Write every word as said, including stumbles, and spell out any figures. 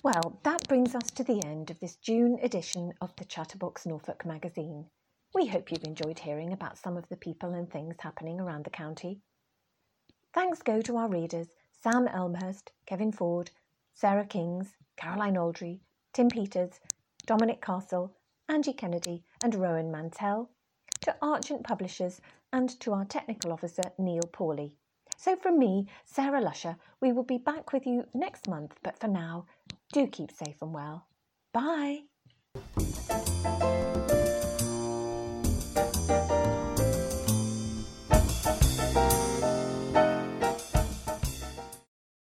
Well, that brings us to the end of this June edition of the Chatterbox Norfolk magazine. We hope you've enjoyed hearing about some of the people and things happening around the county. Thanks go to our readers Sam Elmhurst, Kevin Ford, Sarah Kings, Caroline Aldry, Tim Peters, Dominic Castle, Angie Kennedy and Rowan Mantell, to Argent Publishers and to our technical officer Neil Pawley. So from me, Sarah Lusher, we will be back with you next month, but for now, do keep safe and well. Bye!